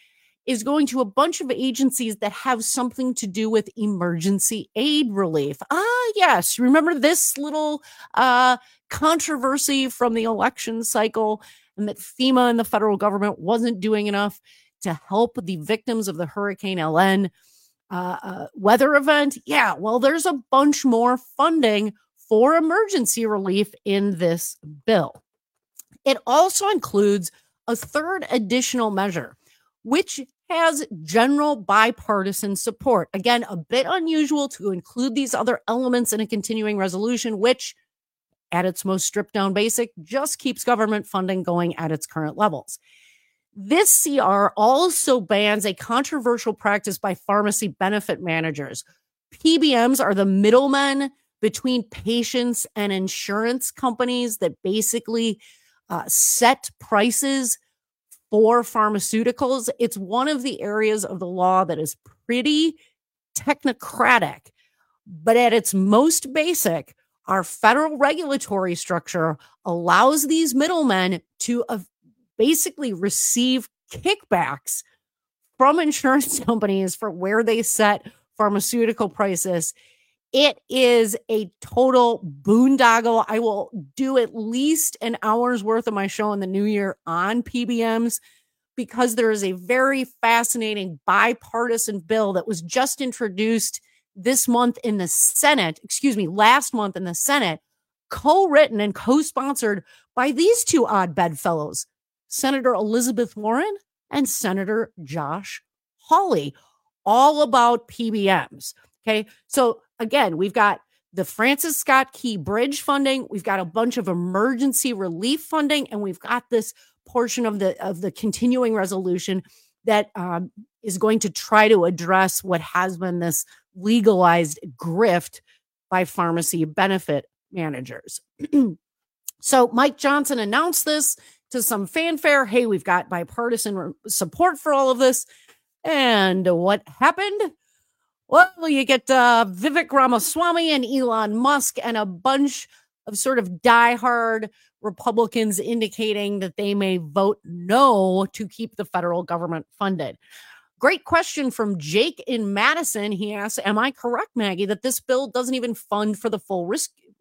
is going to a bunch of agencies that have something to do with emergency aid relief. Yes. Remember this little controversy from the election cycle, and that FEMA and the federal government wasn't doing enough to help the victims of the Hurricane Helene weather event? Yeah, well, there's a bunch more funding for emergency relief in this bill. It also includes a third additional measure, which has general bipartisan support. Again, a bit unusual to include these other elements in a continuing resolution, which at its most stripped down basic just keeps government funding going at its current levels. This CR also bans a controversial practice by pharmacy benefit managers. PBMs are the middlemen between patients and insurance companies that basically set prices for pharmaceuticals. It's one of the areas of the law that is pretty technocratic, but at its most basic, our federal regulatory structure allows these middlemen to basically receive kickbacks from insurance companies for where they set pharmaceutical prices. It is a total boondoggle. I will do at least an hour's worth of my show in the new year on PBMs, because there is a very fascinating bipartisan bill that was just introduced last month in the Senate, co-written and co-sponsored by these two odd bedfellows, Senator Elizabeth Warren and Senator Josh Hawley, all about PBMs. Okay, so again, we've got the Francis Scott Key Bridge funding, we've got a bunch of emergency relief funding, and we've got this portion of the continuing resolution that is going to try to address what has been this legalized grift by pharmacy benefit managers. So Mike Johnson announced this to some fanfare. Hey, we've got bipartisan support for all of this. And what happened? Well, you get Vivek Ramaswamy and Elon Musk and a bunch of sort of diehard Republicans indicating that they may vote no to keep the federal government funded. Great question from Jake in Madison. He asks, am I correct, Maggie, that this bill doesn't even fund for the full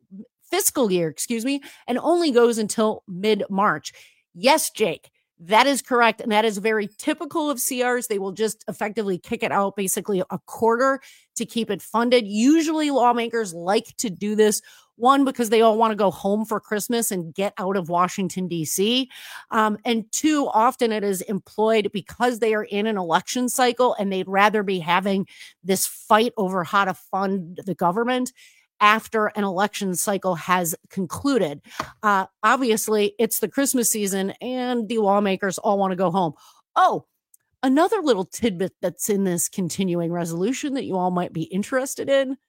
fiscal year, and only goes until mid-March? Yes, Jake, that is correct. And that is very typical of CRs. They will just effectively kick it out basically a quarter to keep it funded. Usually lawmakers like to do this, one, because they all want to go home for Christmas and get out of Washington, D.C. And two, often it is employed because they are in an election cycle and they'd rather be having this fight over how to fund the government after an election cycle has concluded. Obviously, it's the Christmas season and the lawmakers all want to go home. Oh, another little tidbit that's in this continuing resolution that you all might be interested in.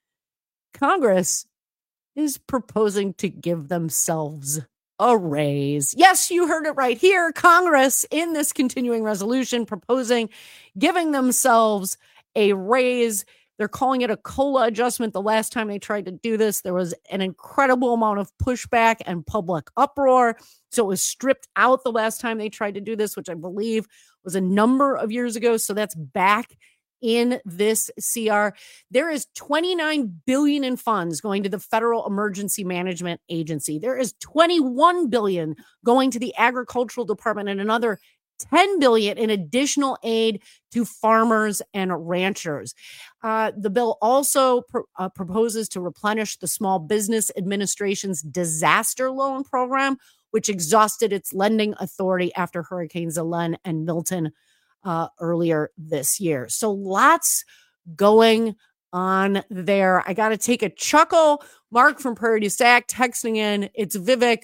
Congress is proposing to give themselves a raise. Yes, you heard it right here. Congress, in this continuing resolution, proposing giving themselves a raise. They're calling it a COLA adjustment. The last time they tried to do this, there was an incredible amount of pushback and public uproar. So it was stripped out the last time they tried to do this, which I believe was a number of years ago. So that's back in this CR. There is $29 billion in funds going to the Federal Emergency Management Agency. There is $21 billion going to the Agricultural Department and another $10 billion in additional aid to farmers and ranchers. The bill also proposes to replenish the Small Business Administration's disaster loan program, which exhausted its lending authority after Hurricanes Helene and Milton earlier this year. So lots going on there. I got to take a chuckle. Mark from Prairie du Sac texting in, it's Vivek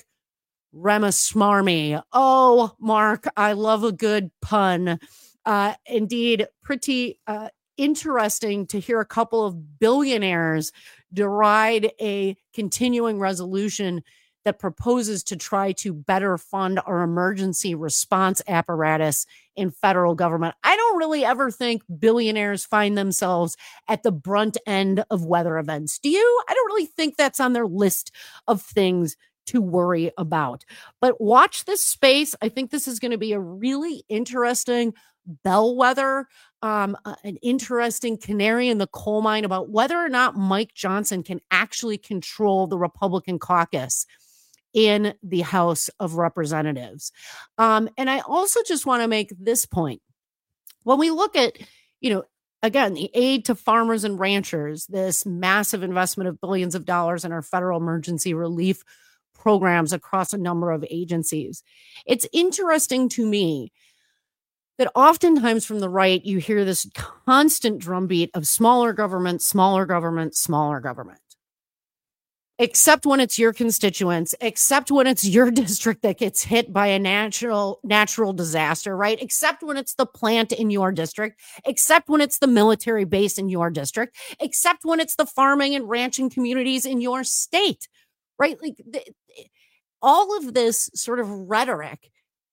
Ramaswamy. Oh, Mark, I love a good pun. Indeed, pretty interesting to hear a couple of billionaires deride a continuing resolution that proposes to try to better fund our emergency response apparatus in federal government. I don't really ever think billionaires find themselves at the brunt end of weather events. Do you? I don't really think that's on their list of things to worry about. But watch this space. I think this is going to be a really interesting bellwether, an interesting canary in the coal mine about whether or not Mike Johnson can actually control the Republican caucus in the House of Representatives. And I also just want to make this point. When we look at, again, the aid to farmers and ranchers, this massive investment of billions of dollars in our federal emergency relief programs across a number of agencies, it's interesting to me that oftentimes from the right, you hear this constant drumbeat of smaller government, smaller government, smaller government. Except when it's your constituents, except when it's your district that gets hit by a natural disaster, right? Except when it's the plant in your district, except when it's the military base in your district, except when it's the farming and ranching communities in your state, right? Like all of this sort of rhetoric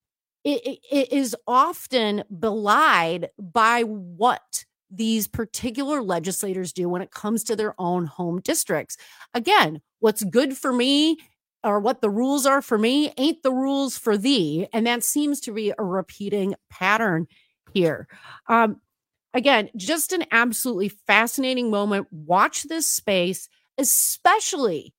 it is often belied by what these particular legislators do when it comes to their own home districts. Again, what's good for me or what the rules are for me ain't the rules for thee. And that seems to be a repeating pattern here. Again, just an absolutely fascinating moment. Watch this space, especially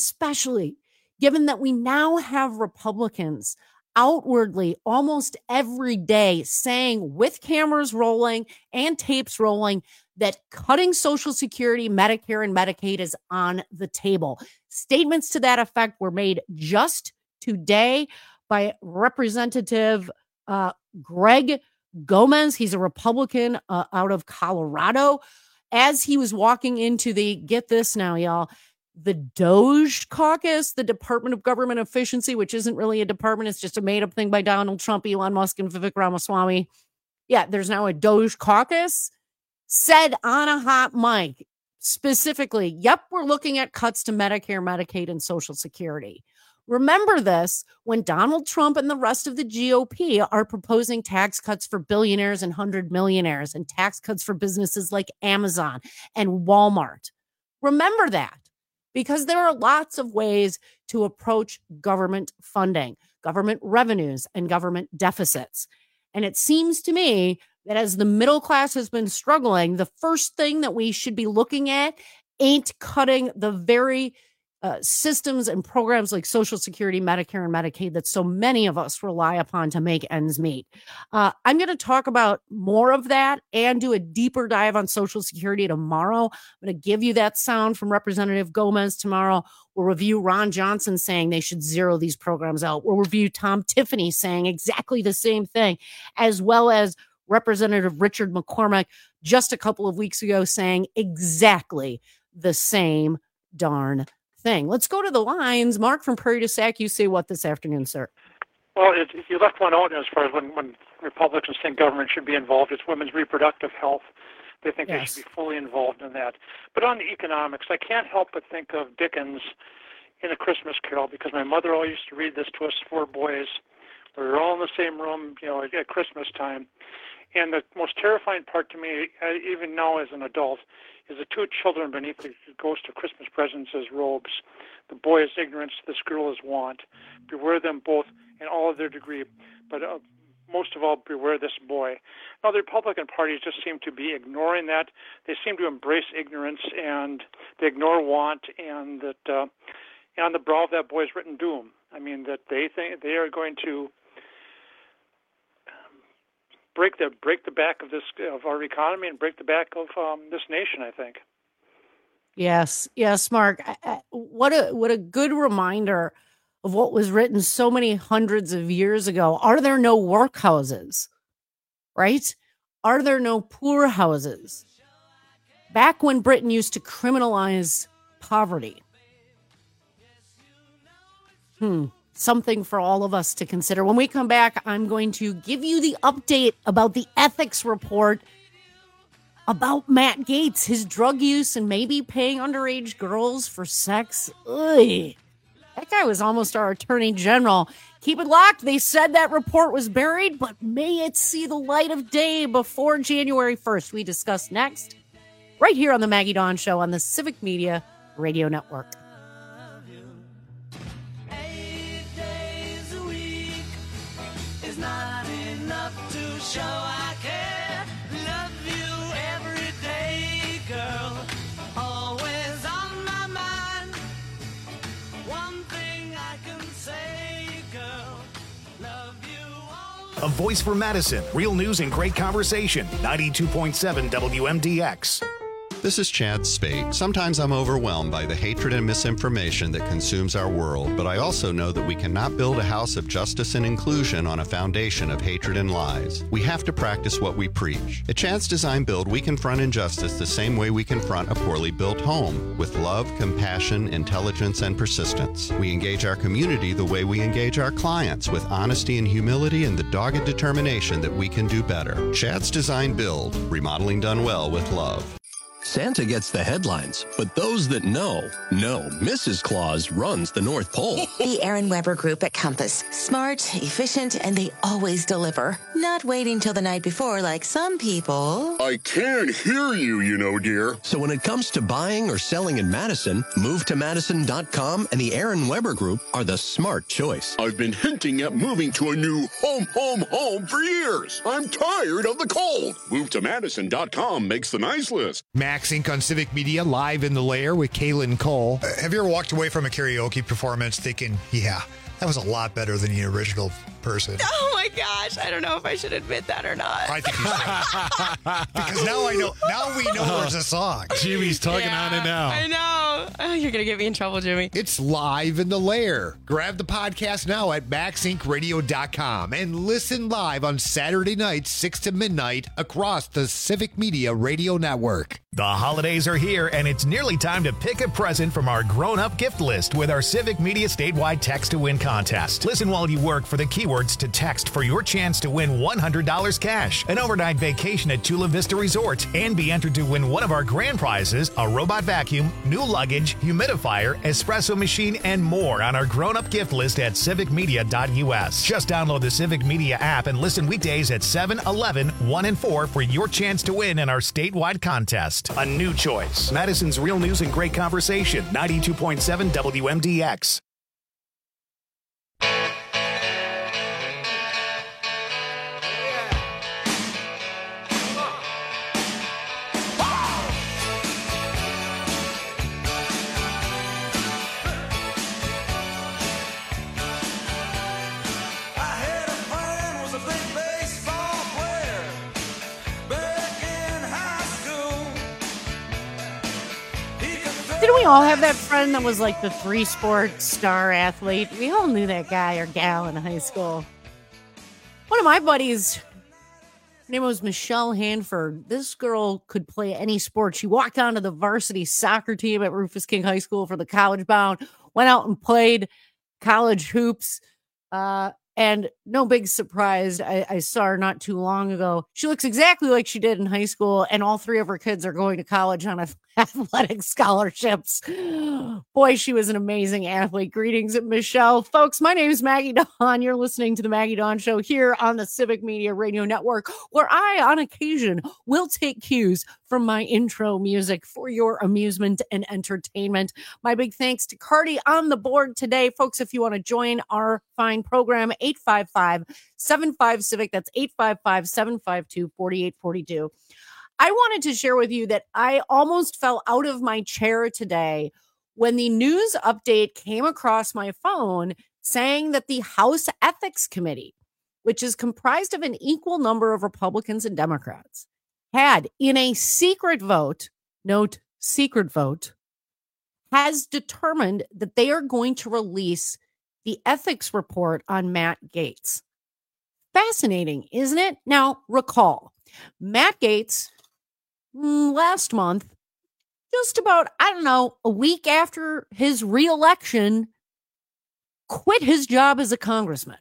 given that we now have Republicans outwardly almost every day saying, with cameras rolling and tapes rolling, that cutting Social Security, Medicare, and Medicaid is on the table. Statements to that effect were made just today by Representative Greg Gomez. He's a Republican out of Colorado. As he was walking into get this now, y'all, the DOGE caucus, the Department of Government Efficiency, which isn't really a department. It's just a made-up thing by Donald Trump, Elon Musk, and Vivek Ramaswamy. Yeah, there's now a DOGE caucus. Said on a hot mic, specifically, yep, we're looking at cuts to Medicare, Medicaid, and Social Security. Remember this when Donald Trump and the rest of the GOP are proposing tax cuts for billionaires and 100 millionaires and tax cuts for businesses like Amazon and Walmart. Remember that. Because there are lots of ways to approach government funding, government revenues, and government deficits. And it seems to me that as the middle class has been struggling, the first thing that we should be looking at ain't cutting the very systems and programs like Social Security, Medicare, and Medicaid that so many of us rely upon to make ends meet. I'm going to talk about more of that and do a deeper dive on Social Security tomorrow. I'm going to give you that sound from Representative Gomez tomorrow. We'll review Ron Johnson saying they should zero these programs out. We'll review Tom Tiffany saying exactly the same thing, as well as Representative Richard McCormick just a couple of weeks ago saying exactly the same darn thing. Let's go to the lines. Mark from Prairie du Sac, you say what this afternoon, sir? Well, if you left one out as far as when Republicans think government should be involved, it's women's reproductive health. They think they should be fully involved in that. But on the economics, I can't help but think of Dickens in A Christmas Carol, because my mother always used to read this to us four boys. We were all in the same room, at Christmas time. And the most terrifying part to me, even now as an adult, is the two children beneath the ghost of Christmas presents as robes. The boy is ignorance, this girl is want. Beware them both in all of their degree, but most of all, beware this boy. Now, the Republican parties just seem to be ignoring that. They seem to embrace ignorance, and they ignore want, and that on the brow of that boy is written doom. I mean, that they think they are going to break the back of our economy and break the back of this nation, I think. Yes, Mark. What a good reminder of what was written so many hundreds of years ago. Are there no workhouses? Right? Are there no poor houses? Back when Britain used to criminalize poverty. Something for all of us to consider. When we come back, I'm going to give you the update about the ethics report about Matt Gaetz, his drug use, and maybe paying underage girls for sex. Ugh. That guy was almost our attorney general. Keep it locked. They said that report was buried, but may it see the light of day before January 1st. We discuss next, right here on the Maggie Dawn Show on the Civic Media Radio Network. Not enough to show I care. a voice for Madison. Real news and great conversation. 92.7 WMDX. This is Chad Spate. Sometimes I'm overwhelmed by the hatred and misinformation that consumes our world, but I also know that we cannot build a house of justice and inclusion on a foundation of hatred and lies. We have to practice what we preach. At Chad's Design Build, we confront injustice the same way we confront a poorly built home, with love, compassion, intelligence, and persistence. We engage our community the way we engage our clients, with honesty and humility and the dogged determination that we can do better. Chad's Design Build, remodeling done well with love. Santa gets the headlines, but those that know, Mrs. Claus runs the North Pole. The Aaron Weber Group at Compass. Smart, efficient, and they always deliver. Not waiting till the night before like some people. I can't hear you, you know, dear. So when it comes to buying or selling in Madison, move to Madison.com and the Aaron Weber Group are the smart choice. I've been hinting at moving to a new home for years. I'm tired of the cold. Move to Madison.com makes the nice list. Max Inc. on Civic Media, live in the lair with Kaylin Cole. Have you ever walked away from a karaoke performance thinking, yeah, that was a lot better than the original person? Oh my gosh, I don't know if I should admit that or not. I think you should. Because now we know there's a song. Jimmy's tugging on it now. I know. Oh, you're going to get me in trouble, Jimmy. It's live in the lair. Grab the podcast now at maxincradio.com and listen live on Saturday nights, 6 to midnight, across the Civic Media Radio Network. The holidays are here, and it's nearly time to pick a present from our grown-up gift list with our Civic Media statewide text-to-win contest. Listen while you work for the keywords to text for your chance to win $100 cash, an overnight vacation at Chula Vista Resort, and be entered to win one of our grand prizes, a robot vacuum, new luggage, humidifier, espresso machine, and more on our grown-up gift list at civicmedia.us. Just download the Civic Media app and listen weekdays at 7, 11, 1, and 4 for your chance to win in our statewide contest. A new choice. Madison's real news and great conversation. 92.7 WMDX. Didn't we all have that friend that was like the 3-sport star athlete? We all knew that guy or gal in high school. One of my buddies, her name was Michelle Hanford. This girl could play any sport. She walked onto the varsity soccer team at Rufus King High School for the college bound, went out and played college hoops. And no big surprise, I saw her not too long ago. She looks exactly like she did in high school, and all 3 of her kids are going to college on athletic scholarships. Boy, she was an amazing athlete. Greetings, Michelle. Folks, my name is Maggie Dawn. You're listening to the Maggie Dawn Show here on the Civic Media Radio Network, where I, on occasion, will take cues from my intro music for your amusement and entertainment. My big thanks to Cardi on the board today. Folks, if you want to join our fine program, 855-75-CIVIC. That's 855-752-4842. I wanted to share with you that I almost fell out of my chair today when the news update came across my phone saying that the House Ethics Committee, which is comprised of an equal number of Republicans and Democrats, had in a secret vote, note secret vote, has determined that they are going to release the ethics report on Matt Gaetz. Fascinating, isn't it? Now, recall, Matt Gaetz last month, just about, a week after his reelection, quit his job as a congressman.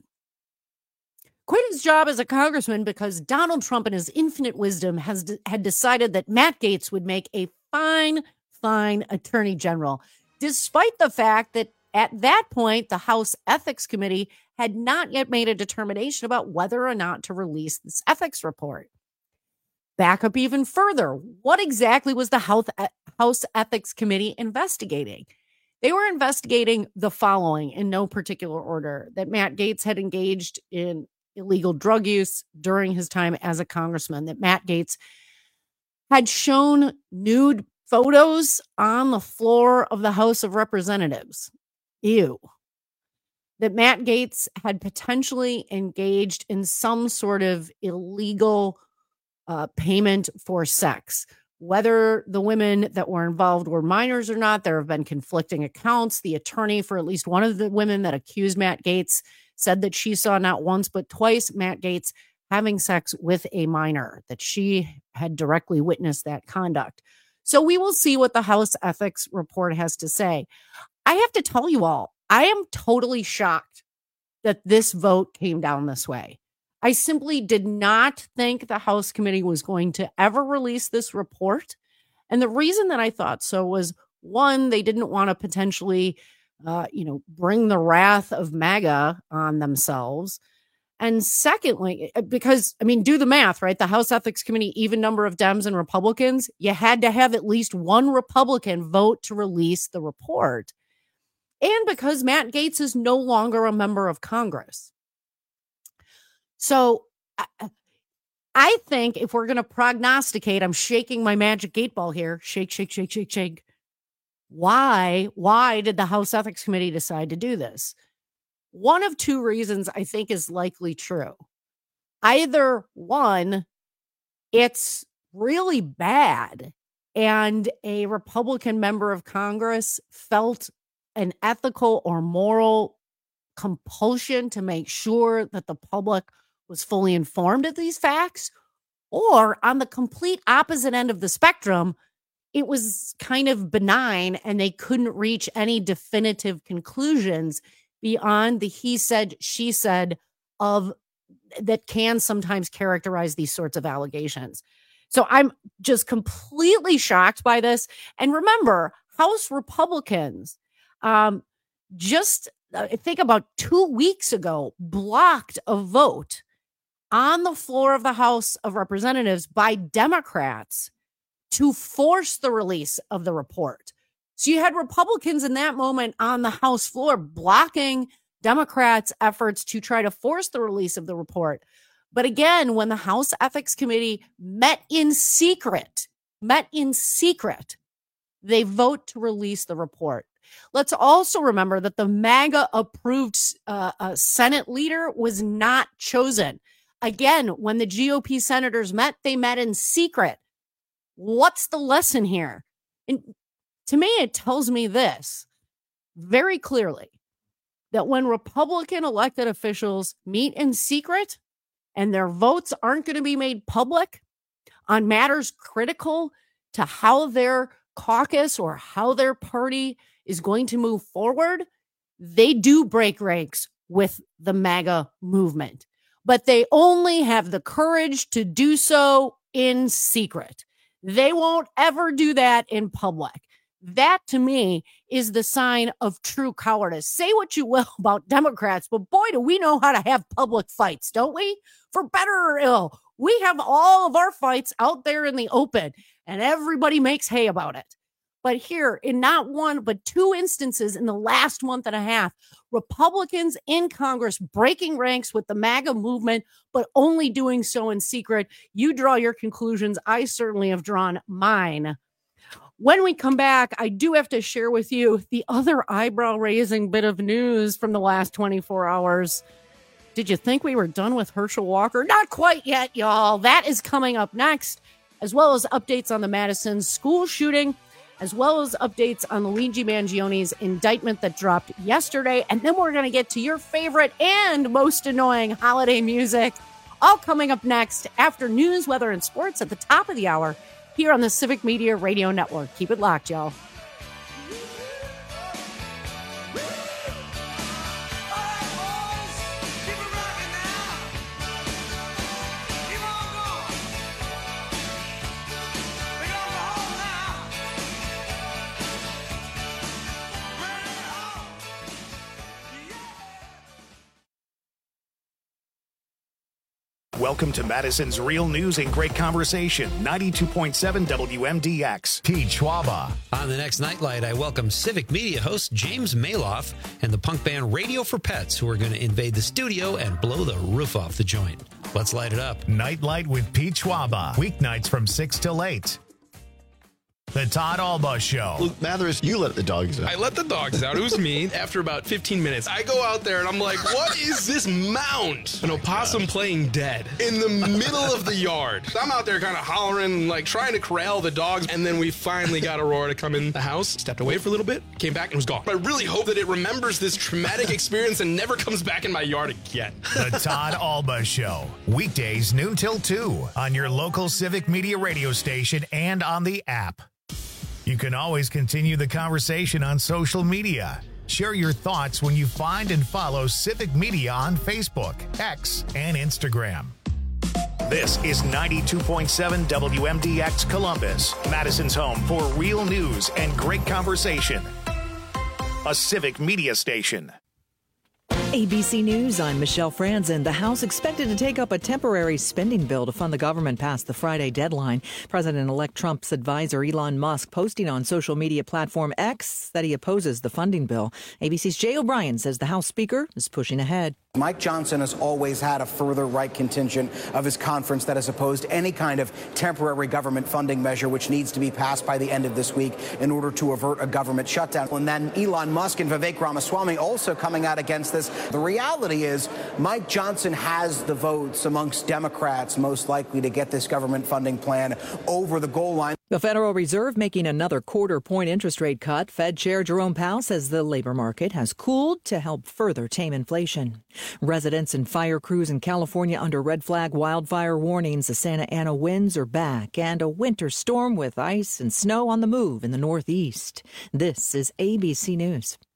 Quit his job as a congressman because Donald Trump, in his infinite wisdom, had decided that Matt Gaetz would make a fine attorney general, despite the fact that at that point, the House Ethics Committee had not yet made a determination about whether or not to release this ethics report. Back up even further. What exactly was the House Ethics Committee investigating? They were investigating the following in no particular order: that Matt Gaetz had engaged in illegal drug use during his time as a congressman, that Matt Gaetz had shown nude photos on the floor of the House of Representatives. Ew. that Matt Gaetz had potentially engaged in some sort of illegal payment for sex. Whether the women that were involved were minors or not, there have been conflicting accounts. The attorney for at least one of the women that accused Matt Gaetz said that she saw not once but twice Matt Gaetz having sex with a minor, that she had directly witnessed that conduct. So we will see what the House Ethics Report has to say. I have to tell you all, I am totally shocked that this vote came down this way. I simply did not think the House committee was going to ever release this report. And the reason that I thought so was, one, they didn't want to potentially, bring the wrath of MAGA on themselves. And secondly, because, do the math, right? The House Ethics Committee, even number of Dems and Republicans, you had to have at least one Republican vote to release the report. And because Matt Gaetz is no longer a member of Congress. So I think if we're going to prognosticate, I'm shaking my magic 8-ball here. Shake, shake, shake, shake, shake. Why did the House Ethics Committee decide to do this? One of two reasons I think is likely true. Either one, it's really bad and a Republican member of Congress felt an ethical or moral compulsion to make sure that the public was fully informed of these facts, or on the complete opposite end of the spectrum, it was kind of benign and they couldn't reach any definitive conclusions beyond the he said, she said of that can sometimes characterize these sorts of allegations. So I'm just completely shocked by this. And remember, House Republicans, I think about 2 weeks ago, blocked a vote on the floor of the House of Representatives by Democrats to force the release of the report. So you had Republicans in that moment on the House floor blocking Democrats' efforts to try to force the release of the report. But again, when the House Ethics Committee met in secret, they vote to release the report. Let's also remember that the MAGA-approved Senate leader was not chosen. Again, when the GOP senators met, they met in secret. What's the lesson here? And to me, it tells me this very clearly, that when Republican elected officials meet in secret and their votes aren't going to be made public on matters critical to how their caucus or how their party is going to move forward, they do break ranks with the MAGA movement. But they only have the courage to do so in secret. They won't ever do that in public. That, to me, is the sign of true cowardice. Say what you will about Democrats, but boy, do we know how to have public fights, don't we? For better or ill, we have all of our fights out there in the open, and everybody makes hay about it. But here, in not one, but two instances in the last month and a half, Republicans in Congress breaking ranks with the MAGA movement, but only doing so in secret. You draw your conclusions. I certainly have drawn mine. When we come back, I do have to share with you the other eyebrow-raising bit of news from the last 24 hours. Did you think we were done with Herschel Walker? Not quite yet, y'all. That is coming up next, as well as updates on the Madison school shooting, as well as updates on Luigi Mangioni's indictment that dropped yesterday. And then we're going to get to your favorite and most annoying holiday music, all coming up next after news, weather, and sports at the top of the hour here on the Civic Media Radio Network. Keep it locked, y'all. Welcome to Madison's Real News and Great Conversation, 92.7 WMDX. Pete Schwaba. On the next Nightlight, I welcome Civic Media host James Maloff and the punk band Radio for Pets, who are going to invade the studio and blow the roof off the joint. Let's light it up. Nightlight with Pete Schwaba. Weeknights from 6 till 8. The Todd Alba Show. Luke Mathers, you let the dogs out. I let the dogs out. It was me. After about 15 minutes, I go out there and I'm like, what is this mound? An opossum playing dead in the middle of the yard. So I'm out there kind of hollering, like trying to corral the dogs. And then we finally got Aurora to come in the house, stepped away for a little bit, came back and was gone. I really hope that it remembers this traumatic experience and never comes back in my yard again. The Todd Alba Show. Weekdays noon till 2 on your local Civic Media radio station and on the app. You can always continue the conversation on social media. Share your thoughts when you find and follow Civic Media on Facebook, X, and Instagram. This is 92.7 WMDX Columbus, Madison's home for real news and great conversation. A Civic Media station. ABC News, I'm Michelle Franzen. The House expected to take up a temporary spending bill to fund the government past the Friday deadline. President-elect Trump's advisor Elon Musk posting on social media platform X that he opposes the funding bill. ABC's Jay O'Brien says the House Speaker is pushing ahead. Mike Johnson has always had a further right contingent of his conference that has opposed any kind of temporary government funding measure, which needs to be passed by the end of this week in order to avert a government shutdown. And then Elon Musk and Vivek Ramaswamy also coming out against this. The reality is Mike Johnson has the votes amongst Democrats most likely to get this government funding plan over the goal line. The Federal Reserve making another quarter-point interest rate cut. Fed Chair Jerome Powell says the labor market has cooled to help further tame inflation. Residents and fire crews in California under red flag wildfire warnings. The Santa Ana winds are back and a winter storm with ice and snow on the move in the Northeast. This is ABC News.